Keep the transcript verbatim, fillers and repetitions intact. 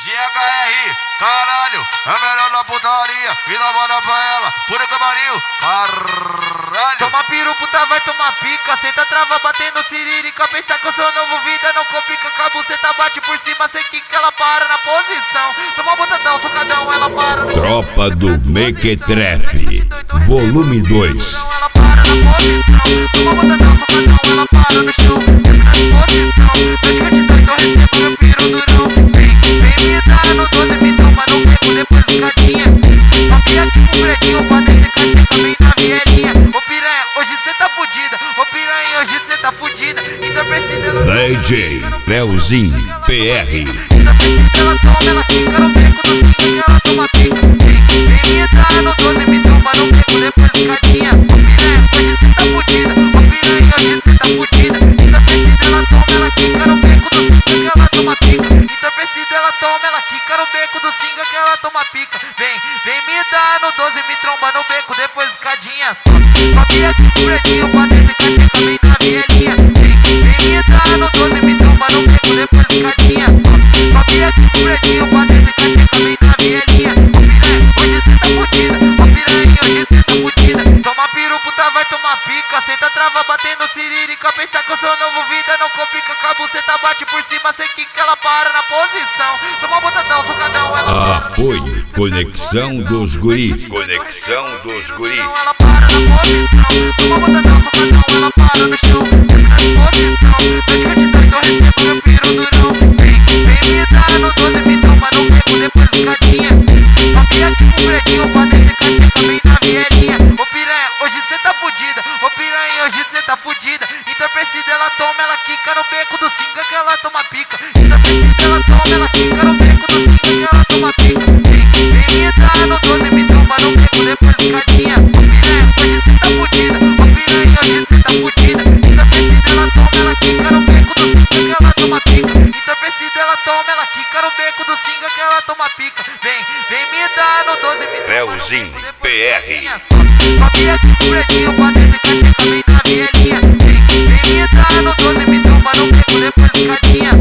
G H R, caralho, é melhor na putaria e dá banda pra ela, puta que pariu, caralho. Toma piru, puta, vai tomar pica, senta trava batendo siririca, pensa que eu sou novo, vida não complica, com a buceta bate por cima, sei que ela para na posição, toma botadão, socadão, ela para no Tropa do Mequetrefe, volume dois. ela para na posição, toma botadão, socadão, ela para no chão, sempre na disposição, eu te doido, eu recebo meu piru durão, vem, vem me dar no doze, me toma no beco, depois escadinha, só que aqui pro pretinho, pra descer cacheca, vem na vielinha, ô piranha, hoje cê tá fudida, ô piranha, hoje cê tá fudida, então precisa ela D J Leozinho P R. então precisa ela toma, ela fica no beco do cinco que ela toma pica, vem, vem me dar no doze, me toma no beco, depois escadinha, ô piranha, hoje cê tá fudida, ô piranha, hoje cê tá fudida, então precisa ela toma, ela fica no beco do cinco que ela toma pica, então precisa ela toma, ela fica no beco do cinco que ela toma pica, vem, vem me dar no doze, me tromba no beco, depois escadinha, só, sobe aqui pro pretinho, pra descer cacheca, vem na vielinha, vem, vem me dar no doze, me tromba no beco, depois escadinha, só, sobe aqui pro pretinho, pra descer cacheca, vem na vielinha, ô piranha, hoje cê tá fudida, ô piranha, hoje cê tá fudida, toma piru, puta, vai tomar pica, senta trava batendo siririca, pensa que eu sou novo, vida não complica, com a buceta bate por cima, sei que ela para na posição, toma botadão, socadão, ela para no Apoio Conexão dos Guri. Conexão dos Guri. ela para na posição, toma botadão, socadão, ela para no chão, sempre na disposição, eu te doido, eu recebo meu piru durão, vem, vem me dar no doze, me toma no beco, depois escadinha, só que aqui pro pretinho, pra descer cacheca, vem na vielinha, ô piranha, hoje cê tá fudida, ô piranha, hoje cê tá fudida, então precisa ela toma, ela quica no beco do cinco que ela toma pica, então precisa ela toma, ela quica no beco do cinco que ela toma pica, vem, vem me dar no doze, me tromba no beco, depois escadinha, ô piranha, hoje cê tá fudida, ô piranha, hoje cê tá fudida, então precisa ela toma, ela quica no beco do cinco que ela toma pica, então precisa ela toma, ela quica no beco do cinco que ela toma pica, vem, vem me dar no doze, me tromba no Leozinho beco, depois P R. escadinha, só, sobe aqui pro pretinho, pra descer cacheca, vem na vielinha, vem, vem me dar no doze, me tromba no beco, depois escadinha,